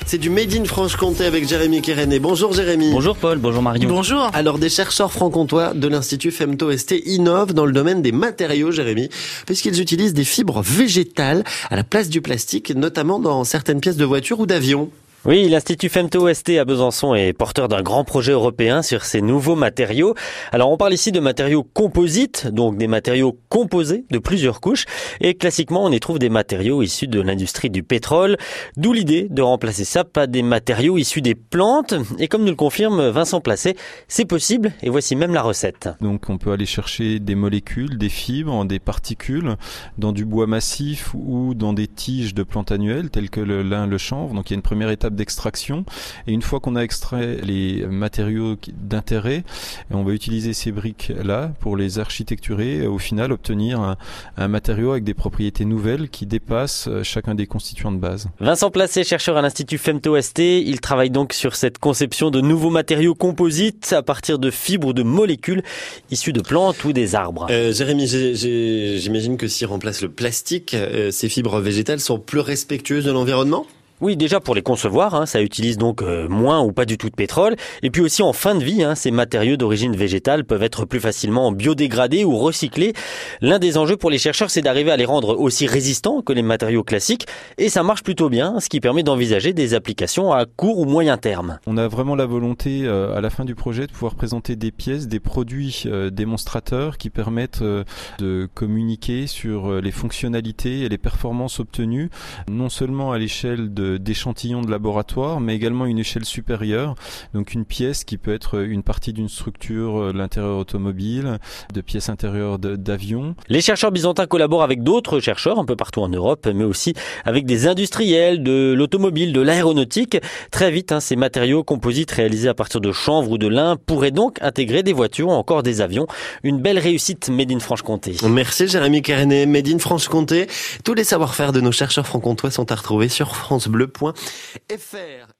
C'est du Made in Franche-Comté avec Jérémy Kéréné. Bonjour Jérémy. Bonjour Paul, bonjour Marion. Bonjour. Alors des chercheurs franc-comtois de l'Institut Femto-ST innovent dans le domaine des matériaux, Jérémy, puisqu'ils utilisent des fibres végétales à la place du plastique, notamment dans certaines pièces de voitures ou d'avions. Oui, l'Institut Femto-ST à Besançon est porteur d'un grand projet européen sur ces nouveaux matériaux. Alors on parle ici de matériaux composites, donc des matériaux composés de plusieurs couches. Et classiquement, on y trouve des matériaux issus de l'industrie du pétrole, d'où l'idée de remplacer ça par des matériaux issus des plantes. Et comme nous le confirme Vincent Placé, c'est possible et voici même la recette. Donc on peut aller chercher des molécules, des fibres, des particules dans du bois massif ou dans des tiges de plantes annuelles telles que le lin, le chanvre. Donc il y a une première étape d'extraction, et une fois qu'on a extrait les matériaux d'intérêt, on va utiliser ces briques-là pour les architecturer et au final obtenir un matériau avec des propriétés nouvelles qui dépassent chacun des constituants de base. Vincent Placé, chercheur à l'Institut Femto-ST, il travaille donc sur cette conception de nouveaux matériaux composites à partir de fibres ou de molécules issues de plantes ou des arbres. Jérémy, j'imagine que s'ils remplacent le plastique, ces fibres végétales sont plus respectueuses de l'environnement ? Oui, déjà pour les concevoir, ça utilise donc moins ou pas du tout de pétrole. Et puis aussi en fin de vie, ces matériaux d'origine végétale peuvent être plus facilement biodégradés ou recyclés. L'un des enjeux pour les chercheurs, c'est d'arriver à les rendre aussi résistants que les matériaux classiques. Et ça marche plutôt bien, ce qui permet d'envisager des applications à court ou moyen terme. On a vraiment la volonté à la fin du projet de pouvoir présenter des pièces, des produits démonstrateurs qui permettent de communiquer sur les fonctionnalités et les performances obtenues, non seulement à l'échelle d'échantillons de laboratoire, mais également à une échelle supérieure. Donc une pièce qui peut être une partie d'une structure de l'intérieur automobile, de pièces intérieures d'avions. Les chercheurs byzantins collaborent avec d'autres chercheurs un peu partout en Europe, mais aussi avec des industriels de l'automobile, de l'aéronautique. Très vite, ces matériaux composites réalisés à partir de chanvre ou de lin pourraient donc intégrer des voitures ou encore des avions. Une belle réussite Made in Franche-Comté. Merci Jérémy Kéréné. Made in Franche-Comté. Tous les savoir-faire de nos chercheurs franc-comtois sont à retrouver sur francebleu.fr.